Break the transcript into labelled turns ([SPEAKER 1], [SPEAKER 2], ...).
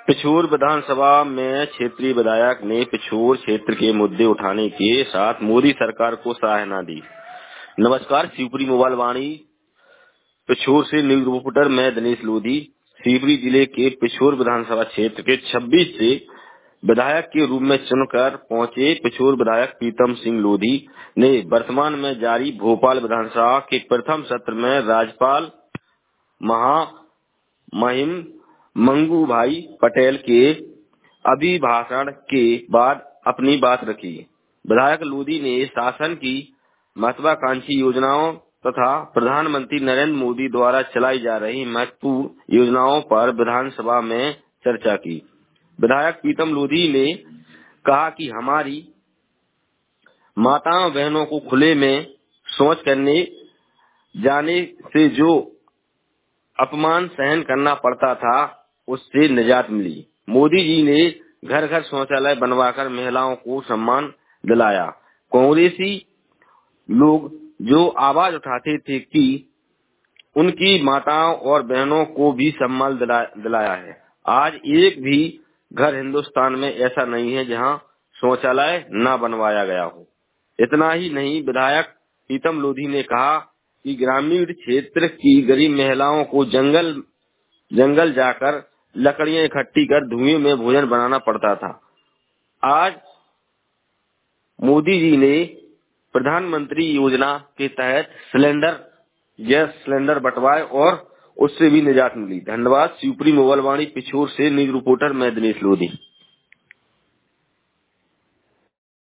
[SPEAKER 1] पिछोर विधानसभा में क्षेत्रीय विधायक ने पिछोर क्षेत्र के मुद्दे उठाने के साथ मोदी सरकार को सराहना दी। नमस्कार, शिवपुरी मोबाइल वाणी पिछोर से न्यूज रिपोर्टर मैं दिनेश लोधी। शिवपुरी जिले के पिछोर विधानसभा क्षेत्र के 26 से विधायक के रूप में चुनकर पहुंचे पिछोर विधायक प्रीतम सिंह लोधी ने वर्तमान में जारी भोपाल विधानसभा के प्रथम सत्र में राज्यपाल महामहिम मंगू भाई पटेल के अभिभाषण के बाद अपनी बात रखी। विधायक लोधी ने शासन की महत्वाकांक्षी योजनाओं तथा प्रधानमंत्री नरेंद्र मोदी द्वारा चलाई जा रही महत्वपूर्ण योजनाओं पर विधानसभा में चर्चा की। विधायक प्रीतम लोधी ने कहा कि हमारी माताओं बहनों को खुले में शौच करने जाने से जो अपमान सहन करना पड़ता था, उससे निजात मिली। मोदी जी ने घर घर शौचालय बनवाकर महिलाओं को सम्मान दिलाया। कांग्रेसी लोग जो आवाज उठाते थे कि उनकी माताओं और बहनों को भी सम्मान दिलाया है। आज एक भी घर हिंदुस्तान में ऐसा नहीं है जहां शौचालय न बनवाया गया हो। इतना ही नहीं, विधायक प्रीतम लोधी ने कहा कि ग्रामीण क्षेत्र की गरीब महिलाओं को जंगल जाकर लकड़ियां इकट्ठी कर धुएं में भोजन बनाना पड़ता था। आज मोदी जी ने प्रधानमंत्री योजना के तहत गैस सिलेंडर बंटवाए और उससे भी निजात मिली। धन्यवाद। शिवपुरी मोबाइल वाणी पिछोर से न्यूज रिपोर्टर मैं दिनेश लोधी।